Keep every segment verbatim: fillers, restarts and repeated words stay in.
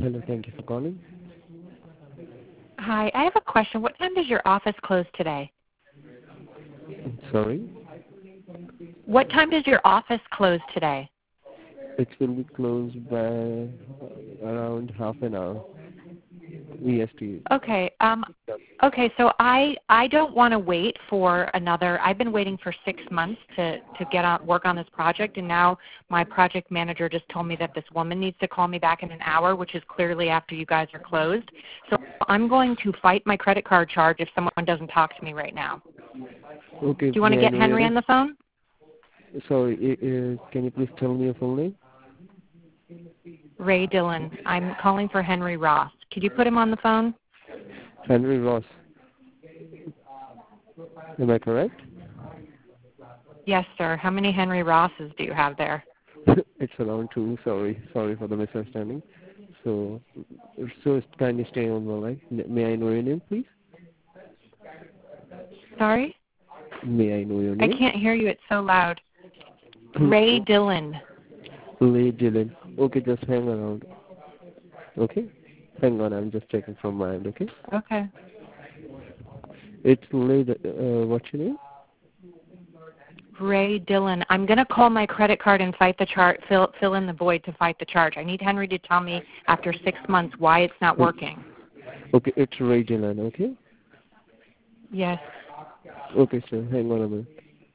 Hello, thank you for calling. Hi, I have a question. What time does your office close today? Sorry? What time does your office close today? It will be closed by around half an hour. E S T. Okay. Um, okay. So I I don't want to wait for another. I've been waiting for six months to to get on work on this project, and now my project manager just told me that this woman needs to call me back in an hour, which is clearly after you guys are closed. So I'm going to fight my credit card charge if someone doesn't talk to me right now. Okay. Do you want to may I get know Henry your on name? the phone? Sorry, uh, uh, can you please tell me your full name? Ray Dillon. I'm calling for Henry Ross. Could you put him on the phone? Henry Ross. Am I correct? Yes, sir. How many Henry Rosses do you have there? It's around two. Sorry. Sorry for the misunderstanding. So, so kindly stay on the line. May I know your name, please? Sorry? May I know your I name? can't hear you. It's so loud. Ray Dillon. Ray Dillon. Okay, just hang around. Okay? Hang on, I'm just checking from my end, okay? Okay. It's Ray, uh, what's your name? Ray Dillon. I'm going to call my credit card and fight the chart, fill, fill in the void to fight the charge. I need Henry to tell me after six months why it's not working. Okay, it's Ray Dillon, okay? Yes. Okay, sir, hang on a minute.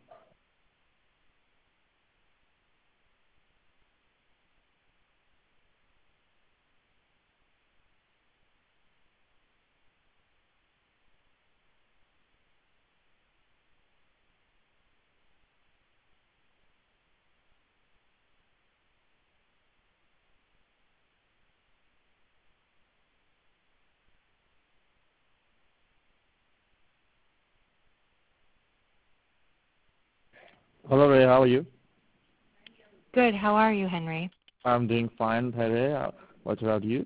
Hello, Ray. How are you? Good. How are you, Henry? I'm doing fine, Ray. What about you?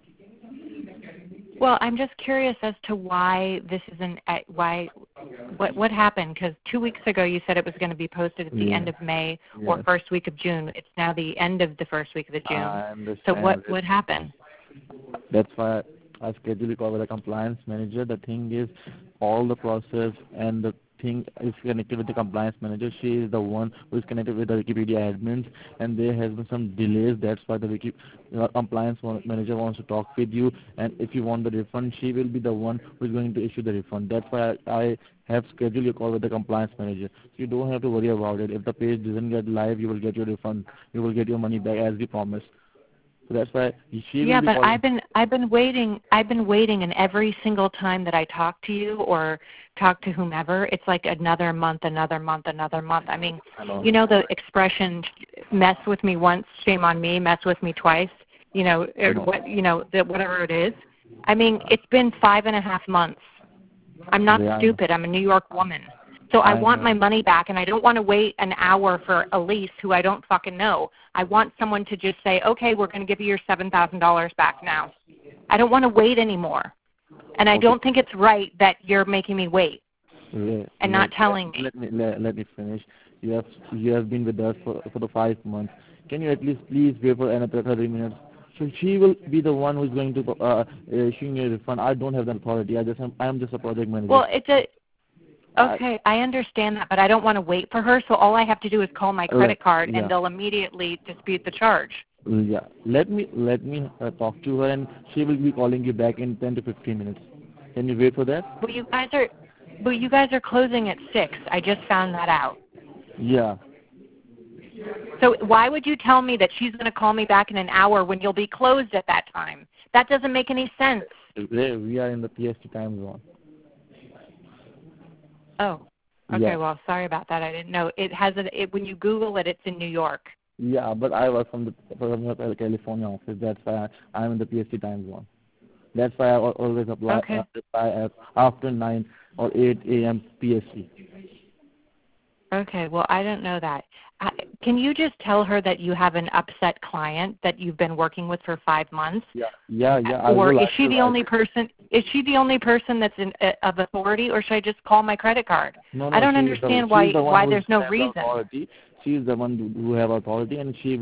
Well, I'm just curious as to why this isn't at, why what what happened, because two weeks ago you said it was going to be posted at the Yeah. end of May Yes. or first week of June. It's now the end of the first week of the June. I understand. So what what happened? That's why I scheduled a call with the compliance manager. The thing is, all the process and the thing is connected with the compliance manager. She is the one who is connected with the Wikipedia admins, and there has been some delays. That's why the Wiki, uh, compliance manager wants to talk with you. And if you want the refund, she will be the one who is going to issue the refund. That's why I, I have scheduled a call with the compliance manager. So you don't have to worry about it. If the page doesn't get live, you will get your refund. You will get your money back as we promised. So that's why she Yeah, will be but calling. I've been I've been waiting I've been waiting, and every single time that I talk to you or talk to whomever, it's like another month, another month, another month. I mean, I know. you know the expression "mess with me once, shame on me; mess with me twice." You know, or No. what you know, the, whatever it is. I mean, it's been five and a half months. I'm not Yeah, I know. stupid. I'm a New York woman. So I, I want know. my money back, and I don't want to wait an hour for Elise, who I don't fucking know. I want someone to just say, okay, we're going to give you your seven thousand dollars back now. I don't want to wait anymore. And I Okay. don't think it's right that you're making me wait Let, and not let, telling me. let me let, let me finish. You have you have been with us for for the five months. Can you at least please wait for another thirty minutes? So she will be the one who's going to uh, issuing your refund. I don't have the authority. I just am, I am just a project manager. Well, it's a I- okay. I understand that, but I don't want to wait for her. So all I have to do is call my credit card, yeah. and they'll immediately dispute the charge. Yeah. Let me let me uh, talk to her, and she will be calling you back in ten to fifteen minutes. Can you wait for that? Well, you guys are, but you guys are closing at six. I just found that out. Yeah. So why would you tell me that she's going to call me back in an hour when you'll be closed at that time? That doesn't make any sense. Ray, we are in the P S T time zone. Oh, okay. Yeah. Well, sorry about that. I didn't know. It has a, it, when you Google it, it's in New York. Yeah, but I work from the from the California office. That's why I'm in the P S T time zone. That's why I al- always apply Okay. uh, reply at after nine or eight a m P S T. Okay. Well, I don't know that. I, can you just tell her that you have an upset client that you've been working with for five months? Yeah, yeah, yeah. I Or will, is I she will, the I only person? Is she the only person that's in, uh, of authority, or should I just call my credit card? No, no, I don't she is the, understand she why is the one why who there's no has the reason. authority. She is the one who who have authority, and she will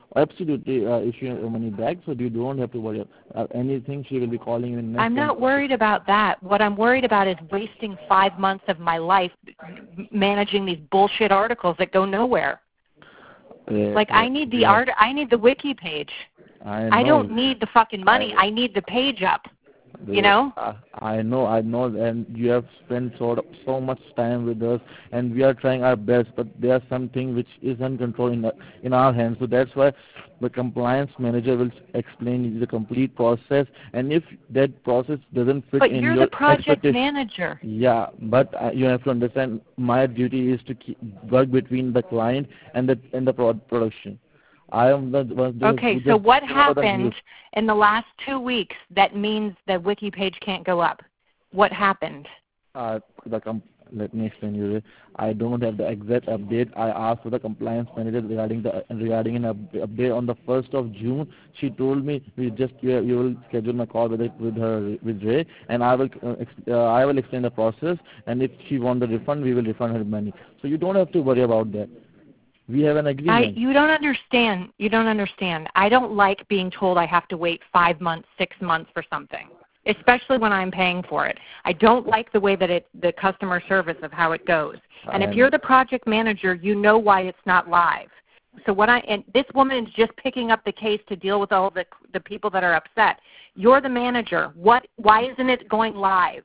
absolutely uh, issue your money back, so you don't have to worry about anything. She will be calling you in next I'm ten. not worried about that. What I'm worried about is wasting five months of my life managing these bullshit articles that go nowhere. Uh, Like, uh, I need the yeah, art. I need the wiki page. I I know. don't need the fucking money. I I need the page up. You The, know? uh, I know, I know, and you have spent so so much time with us, and we are trying our best. But there are something which is uncontrolled in, in our hands. So that's why the compliance manager will explain you the complete process. And if that process doesn't fit But in you're your the project expectation, manager. yeah. But uh, you have to understand, my duty is to keep, work between the client and the and the pro- production. I am the one Okay, who so just what deliver the news. happened in the last two weeks that means the wiki page can't go up? What happened? Uh, the com- let me explain you this. I don't have the exact update. I asked for the compliance manager regarding the regarding an up- update on the first of June. She told me we just you, you will schedule my call with it, with her with Ray, and I will uh, ex- uh, I will explain the process. And if she wants the refund, we will refund her money. So you don't have to worry about that. We have an I, agreement. you don't understand. You don't understand. I don't like being told I have to wait five months, six months for something, especially when I'm paying for it. I don't like the way that it, the customer service of how it goes. And if And you're the project manager, you know why it's not live. So what I and this woman is just picking up the case to deal with all the the people that are upset. You're the manager. What? Why isn't it going live?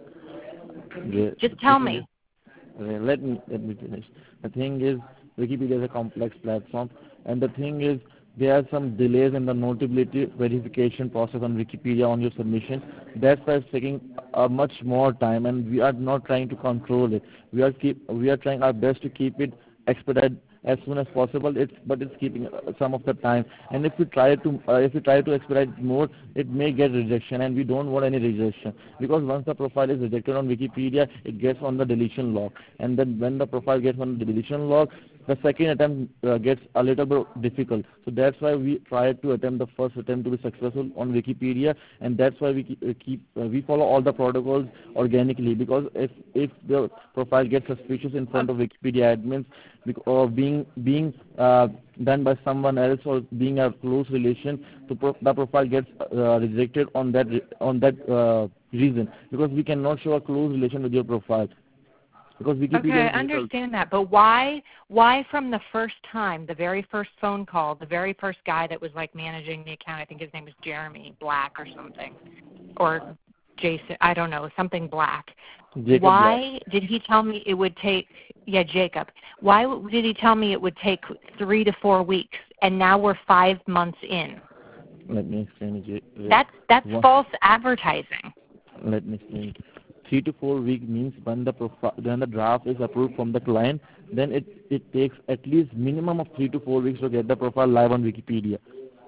the, Just the tell thing is, me. uh, let me let me finish. The thing is, Wikipedia is a complex platform, and the thing is, there are some delays in the notability verification process on Wikipedia on your submission. That's why it's taking uh, much more time, and we are not trying to control it. We are keep we are trying our best to keep it expedited as soon as possible. It's but it's keeping uh, some of the time. And if we try to uh, if we try to expedite more, it may get rejection, and we don't want any rejection, because once the profile is rejected on Wikipedia, it gets on the deletion log, and then when the profile gets on the deletion log, the second attempt uh, gets a little bit difficult. So that's why we try to attempt the first attempt to be successful on Wikipedia, and that's why we keep, uh, keep uh, we follow all the protocols organically. Because if if the profile gets suspicious in front of Wikipedia admins, or being being uh, done by someone else, or being a close relation, to pro- the profile gets uh, rejected on that re- on that uh, reason, because we cannot show a close relation with your profile, because Okay, Wikipedia I is neutral. understand that, but why why from the first time, the very first phone call, the very first guy that was like managing the account, I think his name was Jeremy Black or something, or Jason, I don't know, something Black. Jacob Black. Why did he tell me it would take, yeah, Jacob, why did he tell me it would take three to four weeks, and now we're five months in? Let me explain it. That's, that's One, false advertising. let me explain it. Three to four week means when the profi- when the draft is approved from the client, then it, it takes at least minimum of three to four weeks to get the profile live on Wikipedia.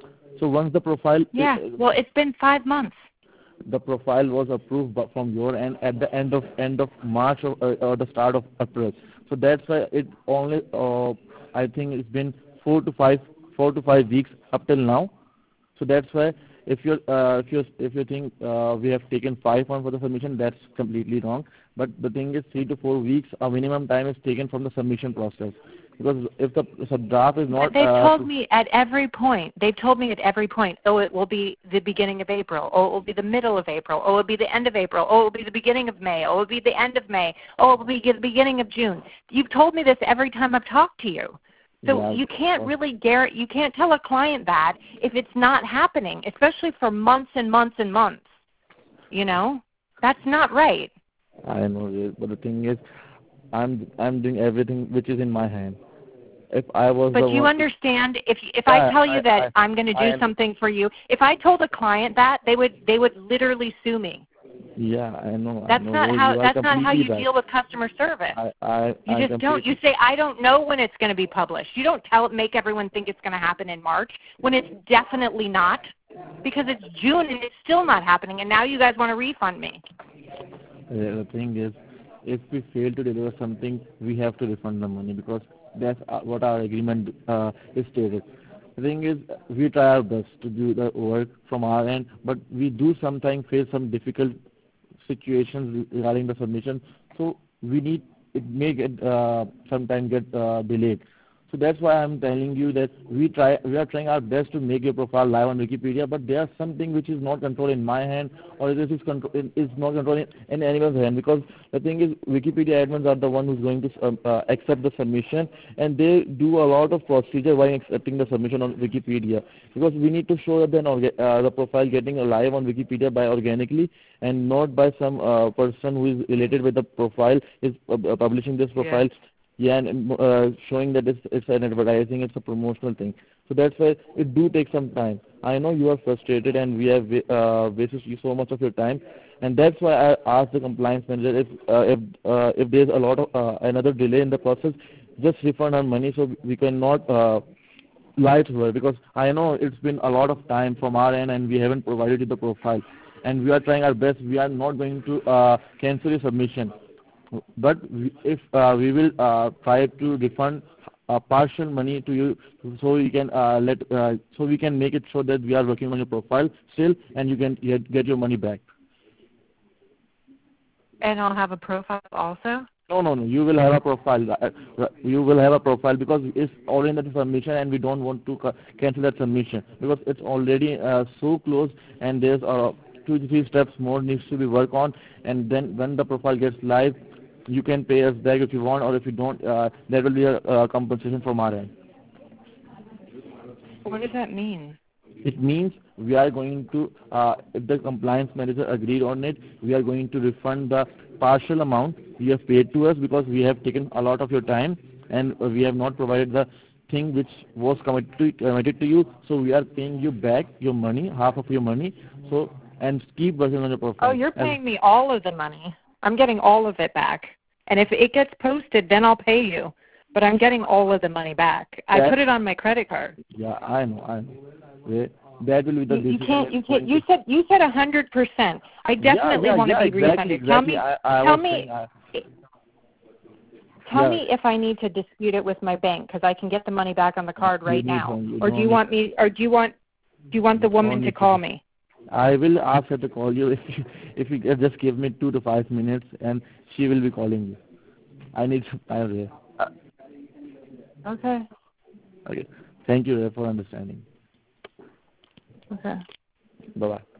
So once the profile Yeah, uh, well, it's been five months. the profile was approved bu- from your end at the end of end of March, or, uh, or the start of April. So that's why it only uh, I think it's been four to five four to five weeks up till now. So that's why if you uh, if you if you think uh, we have taken five months for the submission, that's completely wrong. But the thing is, three to four weeks, a minimum time is taken from the submission process. Because if the sub draft is But not they've uh, told me at every point, they've told me at every point, oh, it will be the beginning of April, oh, it will be the middle of April, oh, it will be the end of April, oh, it will be the beginning of May, oh, it will be the end of May, oh, it will be the beginning of June. You've told me this every time I've talked to you. So yeah, you can't really guarantee, you can't tell a client that if it's not happening, especially for months and months and months. You know? That's not right. I know this, but the thing is, I'm I'm doing everything which is in my hand. If I was the But you one, understand, if if I yeah, tell I you that I I'm going to I do am, something for you, if I told a client that, they would they would literally sue me. yeah, I know, I That's know. not You how you are that's not how completely you right. deal with customer service. I I You I just don't. You completely, say I don't know when it's going to be published. You don't tell make everyone think it's going to happen in March when it's definitely not, because it's June and it's still not happening, and now you guys want to refund me. Uh, the thing is, if we fail to deliver something, we have to refund the money, because that's uh, what our agreement uh, is stated. The thing is, we try our best to do the work from our end, but we do sometimes face some difficult situations regarding the submission. So we need, it may get uh, sometimes get uh, delayed. So that's why I'm telling you that we try, we are trying our best to make your profile live on Wikipedia, but there is something which is not controlled in my hand, or this is control is not controlled in, in anyone's hand, because the thing is, Wikipedia admins are the one who's going to um, uh, accept the submission, and they do a lot of procedure while accepting the submission on Wikipedia, because we need to show that then uh, the profile getting live on Wikipedia by organically, and not by some uh, person who is related with the profile is uh, publishing this profile. Yeah. Yeah, and uh, showing that it's, it's an advertising, it's a promotional thing. So that's why it do take some time. I know you are frustrated, and we have uh, wasted you so much of your time, and that's why I asked the compliance manager if uh, if uh, if there's a lot of uh, another delay in the process, just refund our money so we cannot uh, lie to her, because I know it's been a lot of time from our end, and we haven't provided you the profile, and we are trying our best. We are not going to uh, cancel your submission. But if uh, we will uh, try to refund uh, partial money to you, so you can uh, let uh, so we can make it sure that we are working on your profile still, and you can get, get your money back. And I'll have a profile also? No, no, no. You will have a profile. You will have a profile because it's already in the submission, and we don't want to cancel that submission because it's already uh, so close, and there's uh, two to three steps more needs to be worked on, and then when the profile gets live, you can pay us back if you want, or if you don't, uh, there will be a uh, compensation from our end. What does that mean? It means we are going to, uh, if the compliance manager agreed on it, we are going to refund the partial amount you have paid to us because we have taken a lot of your time, and we have not provided the thing which was committed to, committed to you. So we are paying you back your money, half of your money. So and keep working on your profile. Oh, you're paying me all of the money. I'm getting all of it back. And if it gets posted, then I'll pay you. But I'm getting all of the money back. I that, put it on my credit card. Yeah, I know, I know. Yeah, that will be the you, you can't. You can't. You said you said a hundred percent. I definitely yeah, yeah, want yeah, to be exactly, refunded. Exactly. Tell me. I, I tell was me. saying, I, tell yeah. me if I need to dispute it with my bank because I can get the money back on the card right now. You or do you want me? Or do you want? Do you want the woman to call me? I will ask her to call you if you, if you just give me two to five minutes, and she will be calling you. I need some time here. Okay. Okay. Thank you for understanding. Okay. Bye-bye.